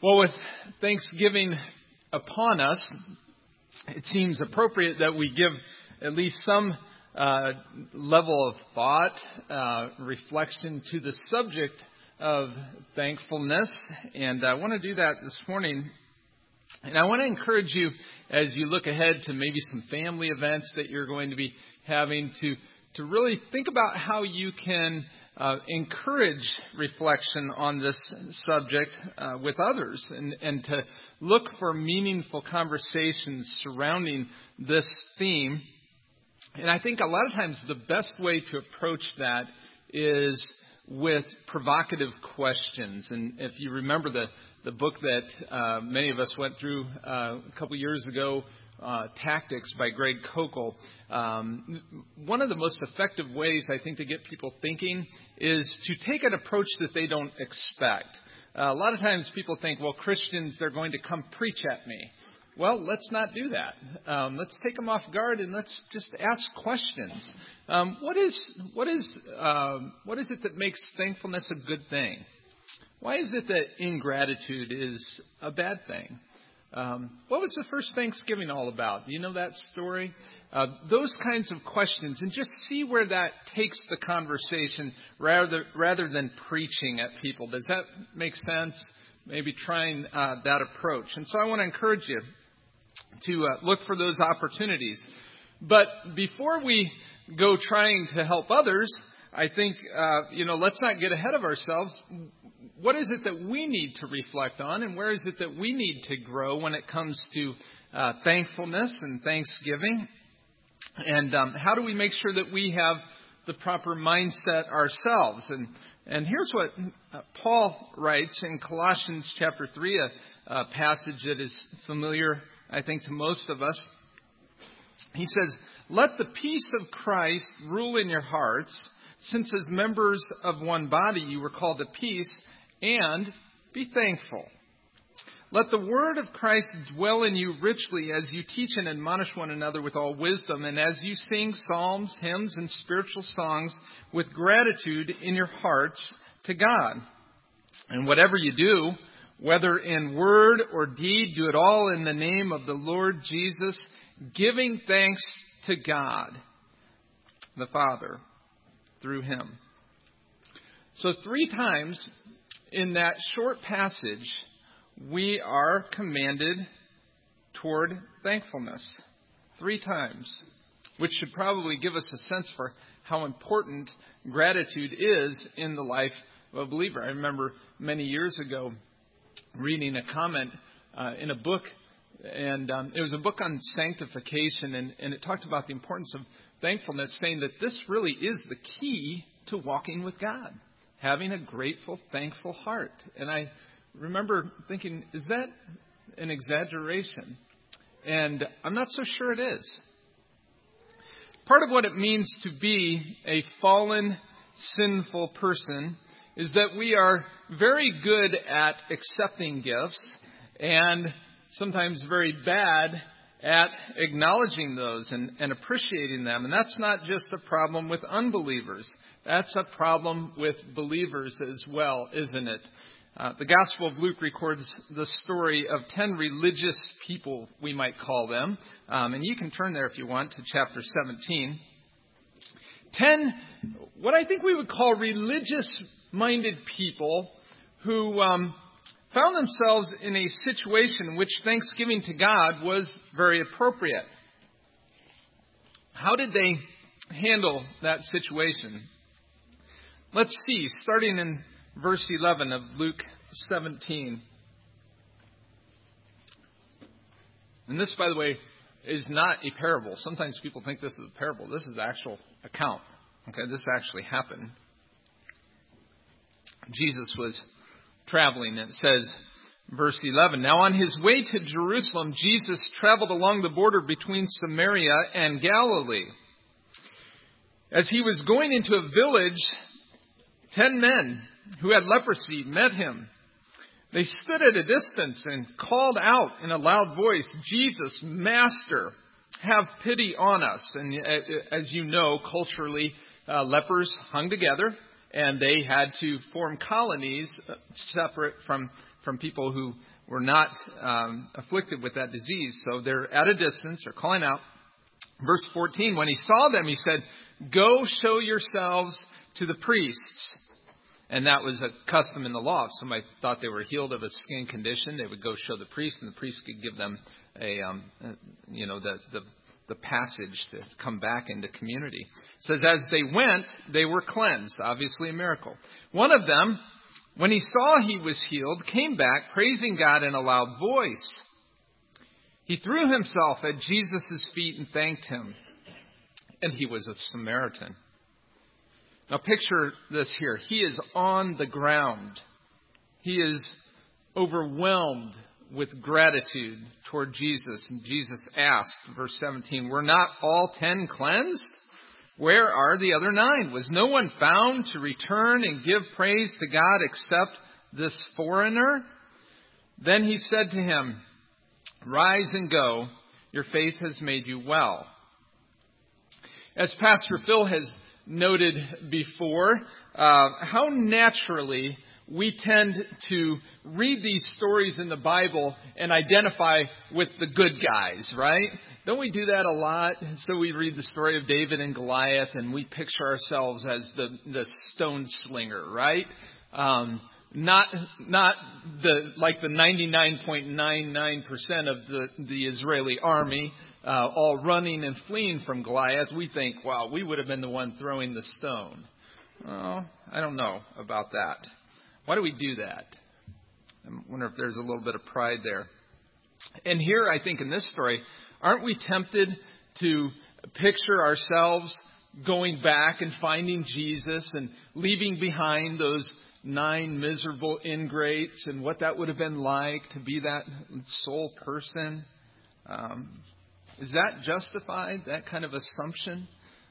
Well, with Thanksgiving upon us, it seems appropriate that we give at least some level of thought, reflection to the subject of thankfulness. And I want to do that this morning. And I want to encourage you, as you look ahead to maybe some family events that you're going to be having, to really think about how you can encourage reflection on this subject with others and to look for meaningful conversations surrounding this theme. And I think a lot of times the best way to approach that is with provocative questions. And if you remember the book that many of us went through a couple years ago, Tactics by Greg Koukl, one of the most effective ways, I think, to get people thinking is to take an approach that they don't expect. A lot of times people think, well, Christians, they're going to come preach at me. Well, let's not do that. Let's take them off guard and let's just ask questions. What is it that makes thankfulness a good thing? Why is it that ingratitude is a bad thing? What was the first Thanksgiving all about? Do you know that story? Those kinds of questions, and just see where that takes the conversation rather than preaching at people. Does that make sense? Maybe trying that approach. And so I want to encourage you to look for those opportunities. But before we go trying to help others, I think, let's not get ahead of ourselves. What is it that we need to reflect on, and where is it that we need to grow when it comes to thankfulness and thanksgiving? And how do we make sure that we have the proper mindset ourselves? And here's what Paul writes in Colossians chapter 3, a passage that is familiar, I think, to most of us. He says, "Let the peace of Christ rule in your hearts, since as members of one body you were called to peace, and be thankful. Let the word of Christ dwell in you richly as you teach and admonish one another with all wisdom, and as you sing psalms, hymns, and spiritual songs with gratitude in your hearts to God. And whatever you do, whether in word or deed, do it all in the name of the Lord Jesus, giving thanks to God, the Father, through Him." So 3 times in that short passage, we are commanded toward thankfulness. 3 times, which should probably give us a sense for how important gratitude is in the life of a believer. I remember many years ago reading a comment in a book, and it was a book on sanctification, and it talked about the importance of thankfulness, saying that this really is the key to walking with God, having a grateful, thankful heart. And I remember thinking, is that an exaggeration? And I'm not so sure it is. Part of what it means to be a fallen, sinful person is that we are very good at accepting gifts and sometimes very bad at acknowledging those and appreciating them. And that's not just a problem with unbelievers. That's a problem with believers as well, isn't it? The Gospel of Luke records the story of 10 religious people, we might call them. And you can turn there if you want to chapter 17. 10, what I think we would call religious-minded people who found themselves in a situation in which thanksgiving to God was very appropriate. How did they handle that situation? Let's see, starting in verse 11 of Luke 17. And this, by the way, is not a parable. Sometimes people think this is a parable. This is the actual account. Okay, this actually happened. Jesus was traveling, and it says, verse 11, "Now on his way to Jerusalem, Jesus traveled along the border between Samaria and Galilee. As he was going into a village, 10 men who had leprosy met him. They stood at a distance and called out in a loud voice, 'Jesus, Master, have pity on us.'" And as you know, culturally, lepers hung together, and they had to form colonies separate from from people who were not afflicted with that disease. So they're at a distance. They're calling out. Verse 14, when he saw them, he said, "Go show yourselves to the priests." And that was a custom in the law. If somebody thought they were healed of a skin condition, they would go show the priest, and the priest could give them the passage to come back into community. It says, as they went, they were cleansed. Obviously a miracle. One of them, when he saw he was healed, came back, praising God in a loud voice. He threw himself at Jesus' feet and thanked him. And he was a Samaritan. Now picture this here. He is on the ground. He is overwhelmed with gratitude toward Jesus. And Jesus asked, verse 17, "Were not all 10 cleansed? Where are the other 9? Was no one found to return and give praise to God except this foreigner?" Then he said to him, "Rise and go. Your faith has made you well." As Pastor Phil has noted before, how naturally we tend to read these stories in the Bible and identify with the good guys, right? Don't we do that a lot? So we read the story of David and Goliath and we picture ourselves as the stone slinger, right? Not the 99.99% of the Israeli army all running and fleeing from Goliath. We think, wow, we would have been the one throwing the stone. Well, I don't know about that. Why do we do that? I wonder if there's a little bit of pride there. And here, I think in this story, aren't we tempted to picture ourselves going back and finding Jesus and leaving behind those 9 miserable ingrates and what that would have been like to be that sole person? Is that justified, that kind of assumption?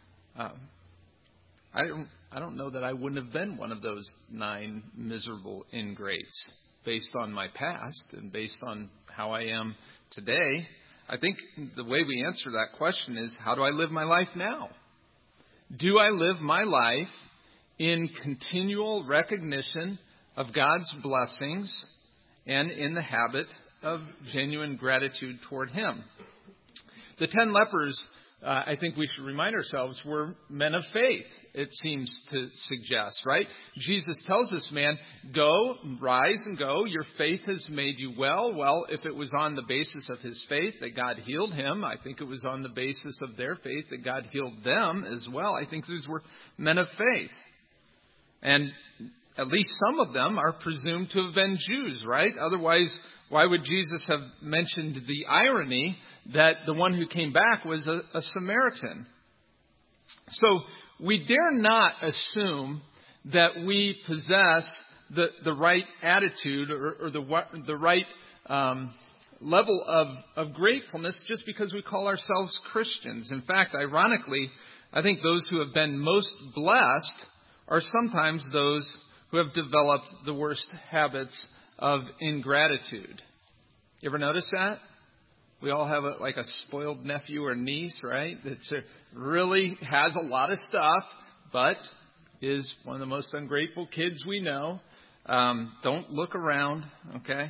I don't know that I wouldn't have been one of those 9 miserable ingrates based on my past and based on how I am today. I think the way we answer that question is, how do I live my life now? Do I live my life in continual recognition of God's blessings and in the habit of genuine gratitude toward Him? The 10 lepers, I think we should remind ourselves, were men of faith, it seems to suggest, right? Jesus tells this man, "Go, rise and go. Your faith has made you well." Well, if it was on the basis of his faith that God healed him, I think it was on the basis of their faith that God healed them as well. I think these were men of faith. And at least some of them are presumed to have been Jews, right? Otherwise, why would Jesus have mentioned the irony that the one who came back was a Samaritan? So we dare not assume that we possess the right attitude or the right level of gratefulness just because we call ourselves Christians. In fact, ironically, I think those who have been most blessed are sometimes those who have developed the worst habits of ingratitude. You ever notice that? We all have a spoiled nephew or niece, right? That really has a lot of stuff, but is one of the most ungrateful kids we know. Don't look around, okay?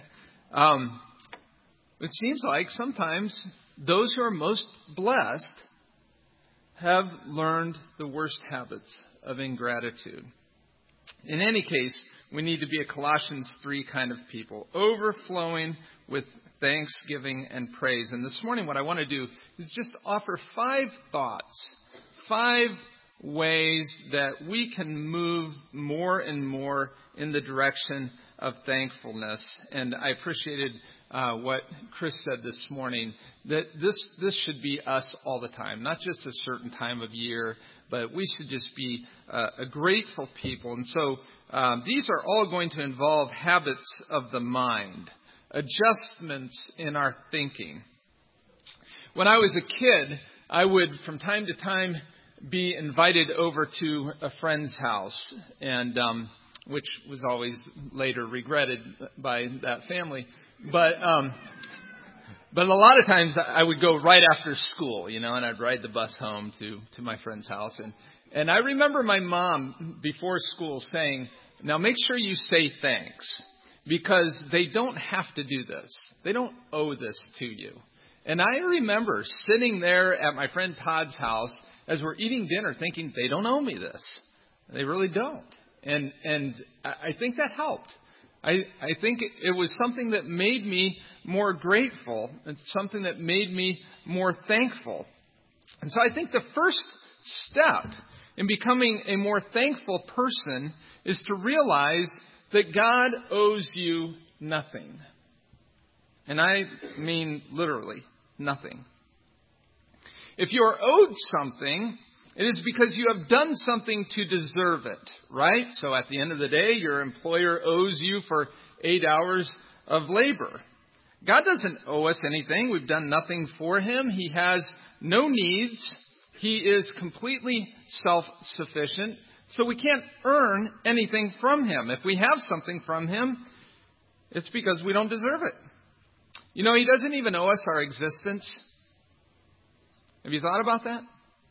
It seems like sometimes those who are most blessed have learned the worst habits of ingratitude. In any case, we need to be a Colossians 3 kind of people, overflowing with thanksgiving and praise. And this morning what I want to do is just offer 5 thoughts, 5 ways that we can move more and more in the direction of thankfulness. And I appreciated what Chris said this morning, that this should be us all the time, not just a certain time of year, but we should just be a grateful people. And so these are all going to involve habits of the mind, adjustments in our thinking. When I was a kid, I would from time to time be invited over to a friend's house, and which was always later regretted by that family. But a lot of times I would go right after school, and I'd ride the bus home to my friend's house. And I remember my mom before school saying, "Now make sure you say thanks." because they don't have to do this. They don't owe this to you. And I remember sitting there at my friend Todd's house as we're eating dinner thinking, they don't owe me this. They really don't. And I think that helped. I think it was something that made me more grateful. It's something that made me more thankful. And so I think the first step in becoming a more thankful person is to realize that God owes you nothing. And I mean literally nothing. If you are owed something, it is because you have done something to deserve it, right? So at the end of the day, your employer owes you for 8 hours of labor. God doesn't owe us anything. We've done nothing for Him. He has no needs. He is completely self-sufficient. So we can't earn anything from Him. If we have something from Him, it's because we don't deserve it. You know, He doesn't even owe us our existence. Have you thought about that?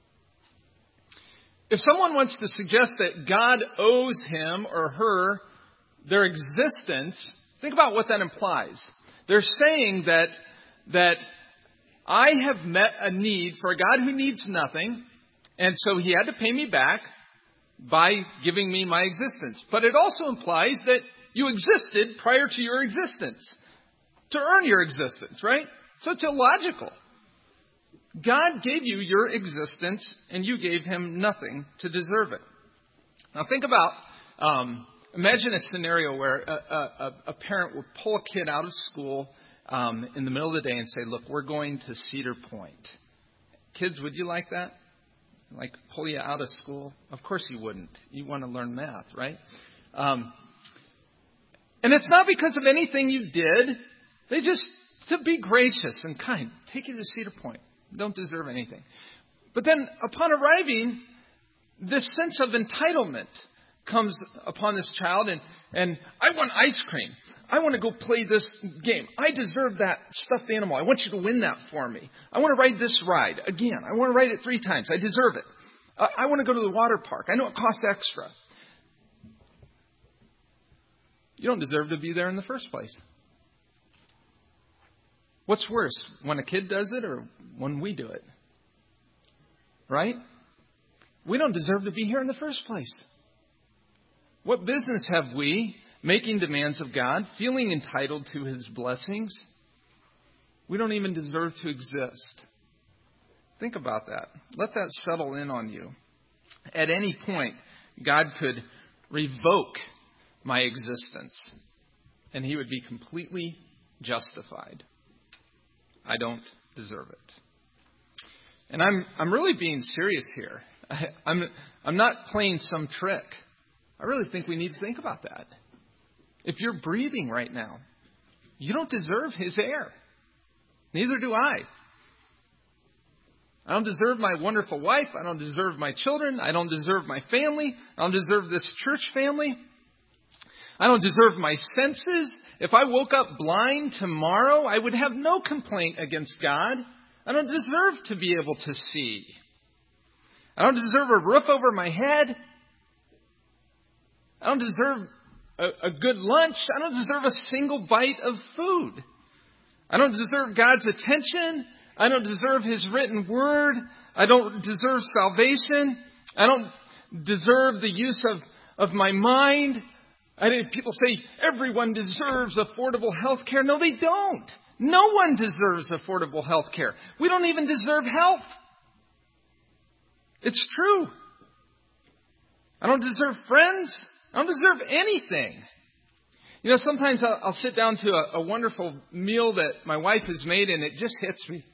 If someone wants to suggest that God owes him or her their existence, think about what that implies. They're saying that I have met a need for a God who needs nothing, and so He had to pay me back by giving me my existence. But it also implies that you existed prior to your existence to earn your existence, right? So it's illogical. God gave you your existence, and you gave Him nothing to deserve it. Now think about, imagine a scenario where a parent would pull a kid out of school in the middle of the day and say, look, we're going to Cedar Point. Kids, would you like that? Like pull you out of school? Of course you wouldn't. You want to learn math, right? And it's not because of anything you did. They just, to be gracious and kind, take you to Cedar Point. Don't deserve anything. But then upon arriving, this sense of entitlement comes upon this child, and I want ice cream. I want to go play this game. I deserve that stuffed animal. I want you to win that for me. I want to ride this ride again. I want to ride it 3 times. I deserve it. I want to go to the water park. I know it costs extra. You don't deserve to be there in the first place. What's worse, when a kid does it or when we do it? Right? We don't deserve to be here in the first place. What business have we making demands of God, feeling entitled to His blessings? We don't even deserve to exist. Think about that. Let that settle in on you. At any point, God could revoke my existence, and He would be completely justified. I don't deserve it. And I'm really being serious here. I'm not playing some trick. I really think we need to think about that. If you're breathing right now, you don't deserve His air. Neither do I. I don't deserve my wonderful wife. I don't deserve my children. I don't deserve my family. I don't deserve this church family. I don't deserve my senses. If I woke up blind tomorrow, I would have no complaint against God. I don't deserve to be able to see. I don't deserve a roof over my head. I don't deserve a good lunch. I don't deserve a single bite of food. I don't deserve God's attention. I don't deserve His written word. I don't deserve salvation. I don't deserve the use of my mind. People say everyone deserves affordable health care. No, they don't. No one deserves affordable health care. We don't even deserve health. It's true. I don't deserve friends. I don't deserve anything. You know, sometimes I'll sit down to a wonderful meal that my wife has made, and it just hits me.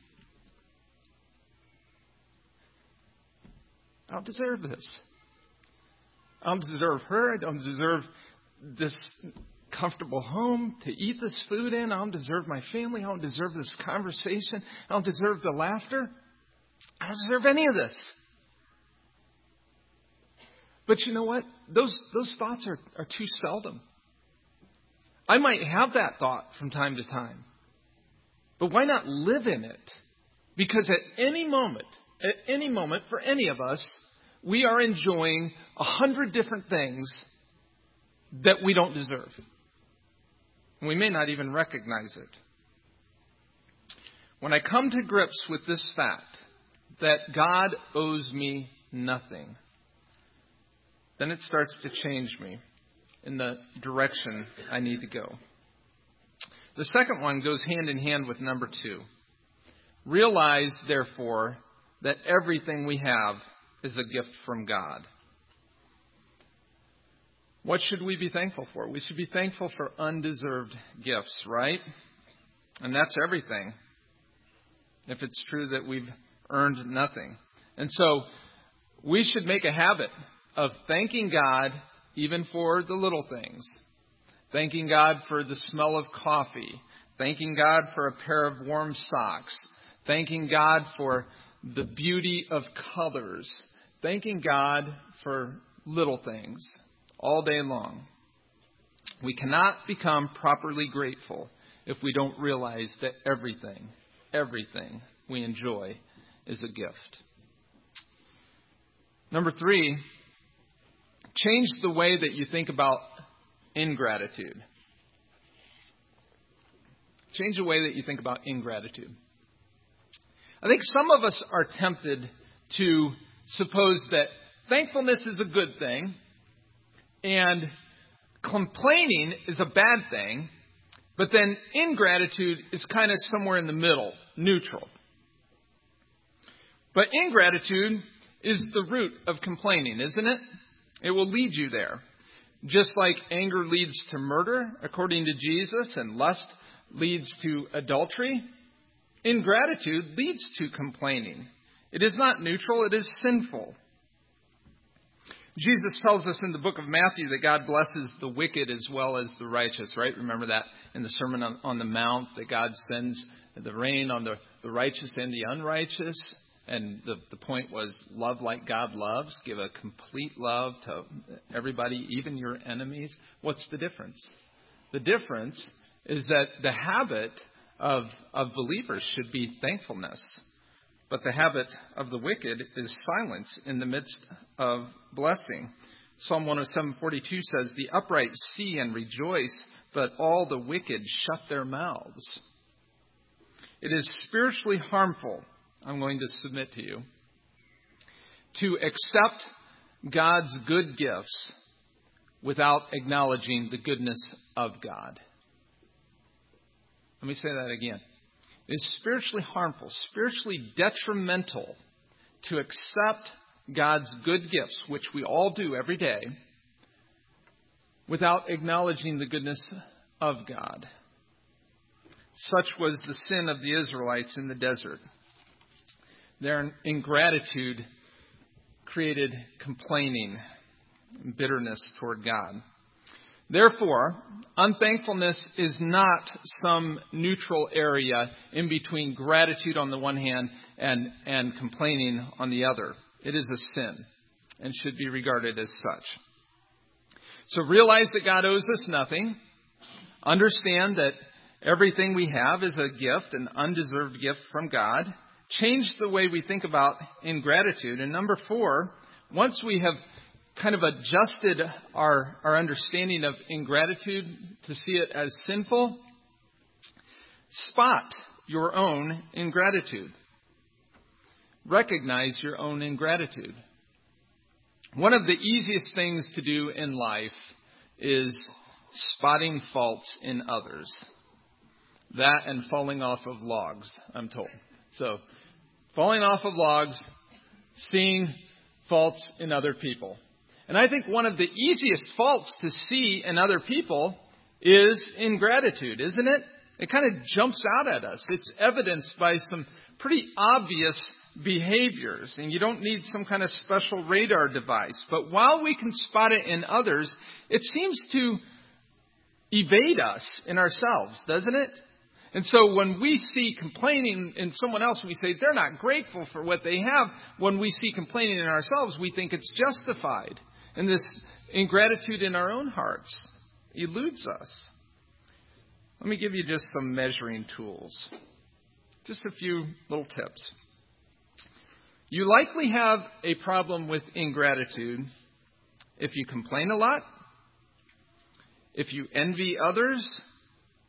I don't deserve this. I don't deserve her. I don't deserve this comfortable home to eat this food in. I don't deserve my family. I don't deserve this conversation. I don't deserve the laughter. I don't deserve any of this. But you know what? Those thoughts are too seldom. I might have that thought from time to time. But why not live in it? Because at any moment, for any of us, we are enjoying 100 different things that we don't deserve. And we may not even recognize it. When I come to grips with this fact that God owes me nothing, then it starts to change me in the direction I need to go. The second one goes hand in hand with number 2. Realize, therefore, that everything we have is a gift from God. What should we be thankful for? We should be thankful for undeserved gifts, right? And that's everything, if it's true that we've earned nothing. And so we should make a habit of thanking God even for the little things. Thanking God for the smell of coffee. Thanking God for a pair of warm socks. Thanking God for the beauty of colors. Thanking God for little things all day long. We cannot become properly grateful if we don't realize that everything we enjoy is a gift. Number 3, change the way that you think about ingratitude. Change the way that you think about ingratitude. I think some of us are tempted to suppose that thankfulness is a good thing and complaining is a bad thing, but then ingratitude is kind of somewhere in the middle, neutral. But ingratitude is the root of complaining, isn't it? It will lead you there. Just like anger leads to murder, according to Jesus, and lust leads to adultery, ingratitude leads to complaining. It is not neutral, it is sinful. Jesus tells us in the book of Matthew that God blesses the wicked as well as the righteous, right? Remember that in the Sermon on the Mount, that God sends the rain on the righteous and the unrighteous. And the point was, love like God loves. Give a complete love to everybody, even your enemies. What's the difference? The difference is that the habit of believers should be thankfulness. But the habit of the wicked is silence in the midst of blessing. Psalm 107:42 says, "The upright see and rejoice, but all the wicked shut their mouths." It is spiritually harmful, I'm going to submit to you, to accept God's good gifts without acknowledging the goodness of God. Let me say that again. It is spiritually harmful, spiritually detrimental to accept God's good gifts, which we all do every day, without acknowledging the goodness of God. Such was the sin of the Israelites in the desert. Their ingratitude created complaining and bitterness toward God. Therefore, unthankfulness is not some neutral area in between gratitude on the one hand and complaining on the other. It is a sin and should be regarded as such. So realize that God owes us nothing. Understand that everything we have is a gift, an undeserved gift from God. Change the way we think about ingratitude. And number 4, once we have kind of adjusted our understanding of ingratitude to see it as sinful, spot your own ingratitude. Recognize your own ingratitude. One of the easiest things to do in life is spotting faults in others. That and falling off of logs, I'm told. So, falling off of logs, seeing faults in other people. And I think one of the easiest faults to see in other people is ingratitude, isn't it? It kind of jumps out at us. It's evidenced by some pretty obvious behaviors, and you don't need some kind of special radar device. But while we can spot it in others, it seems to evade us in ourselves, doesn't it? And so when we see complaining in someone else, we say they're not grateful for what they have. When we see complaining in ourselves, we think it's justified. And this ingratitude in our own hearts eludes us. Let me give you just some measuring tools. Just a few little tips. You likely have a problem with ingratitude if you complain a lot, if you envy others,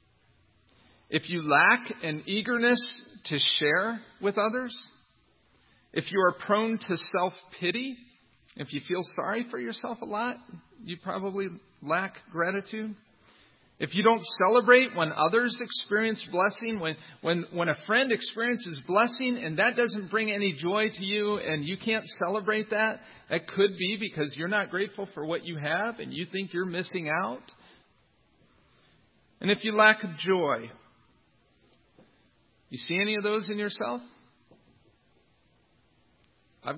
if you lack an eagerness to share with others, if you are prone to self-pity, if you feel sorry for yourself a lot, you probably lack gratitude. If you don't celebrate when others experience blessing, when a friend experiences blessing and that doesn't bring any joy to you and you can't celebrate that, that could be because you're not grateful for what you have and you think you're missing out. And if you lack joy, you see any of those in yourself? I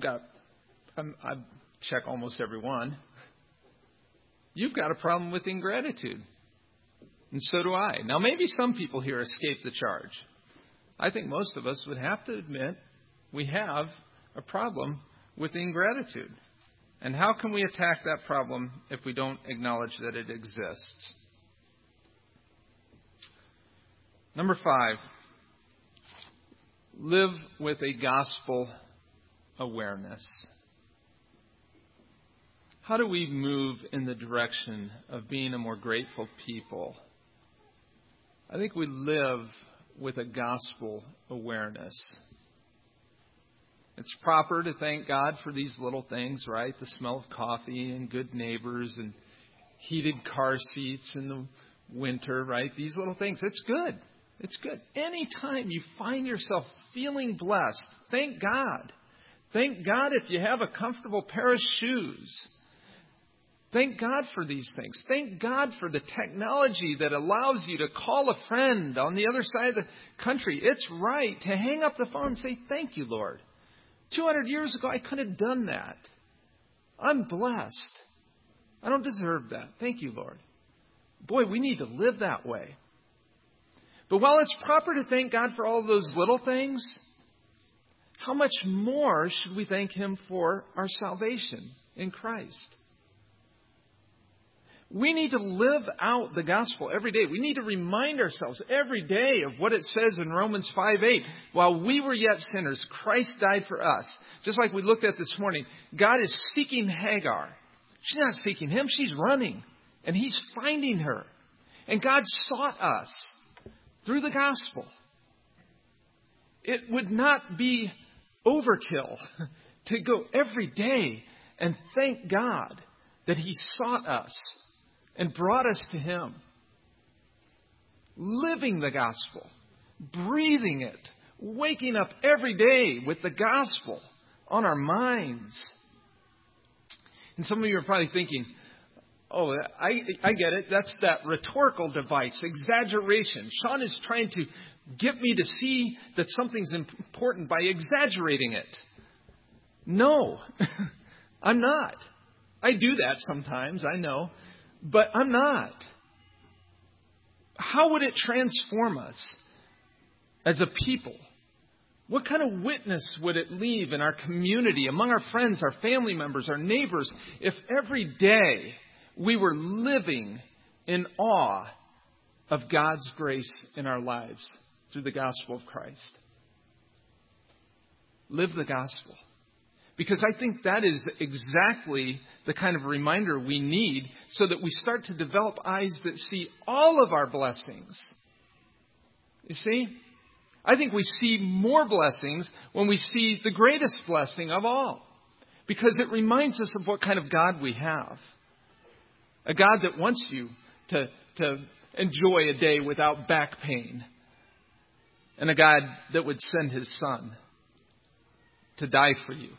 check almost every one. You've got a problem with ingratitude. And so do I. Now, maybe some people here escape the charge. I think most of us would have to admit we have a problem with ingratitude. And how can we attack that problem if we don't acknowledge that it exists? Number 5, live with a gospel awareness. How do we move in the direction of being a more grateful people? I think we live with a gospel awareness. It's proper to thank God for these little things, right? The smell of coffee and good neighbors and heated car seats in the winter, right? These little things. It's good. It's good. Anytime you find yourself feeling blessed, thank God. Thank God if you have a comfortable pair of shoes. Thank God for these things. Thank God for the technology that allows you to call a friend on the other side of the country. It's right to hang up the phone and say, thank you, Lord. 200 years ago, I couldn't have done that. I'm blessed. I don't deserve that. Thank you, Lord. Boy, we need to live that way. But while it's proper to thank God for all of those little things, how much more should we thank Him for our salvation in Christ? We need to live out the gospel every day. We need to remind ourselves every day of what it says in Romans 5:8. While we were yet sinners, Christ died for us. Just like we looked at this morning, God is seeking Hagar. She's not seeking Him, she's running. And He's finding her. And God sought us through the gospel. It would not be overkill to go every day and thank God that He sought us and brought us to Him. Living the gospel, breathing it, waking up every day with the gospel on our minds. And some of you are probably thinking, oh, I get it. That's that rhetorical device, exaggeration. Sean is trying to get me to see that something's important by exaggerating it. No, I'm not. I do that sometimes, I know. But I'm not. How would it transform us as a people? What kind of witness would it leave in our community, among our friends, our family members, our neighbors, if every day we were living in awe of God's grace in our lives through the gospel of Christ? Live the gospel. Because I think that is exactly the kind of reminder we need so that we start to develop eyes that see all of our blessings. You see? I think we see more blessings when we see the greatest blessing of all. Because it reminds us of what kind of God we have. A God that wants you to enjoy a day without back pain. And a God that would send His Son to die for you.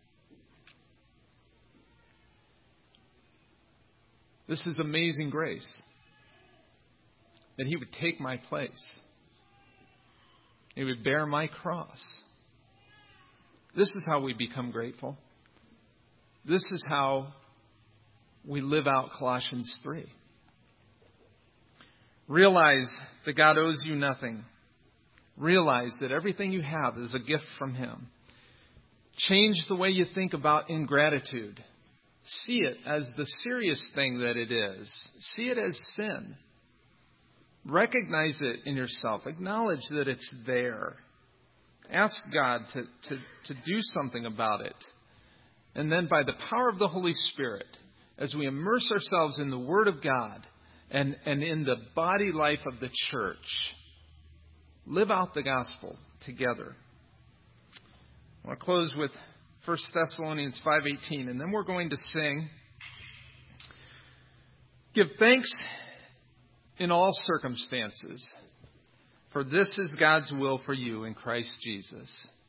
This is amazing grace. That He would take my place. He would bear my cross. This is how we become grateful. This is how we live out Colossians 3. Realize that God owes you nothing. Realize that everything you have is a gift from Him. Change the way you think about ingratitude. See it as the serious thing that it is. See it as sin. Recognize it in yourself. Acknowledge that it's there. Ask God to do something about it. And then by the power of the Holy Spirit, as we immerse ourselves in the Word of God and in the body life of the church, live out the gospel together. I want to close with 1 Thessalonians 5:18, and then we're going to sing. Give thanks in all circumstances, for this is God's will for you in Christ Jesus.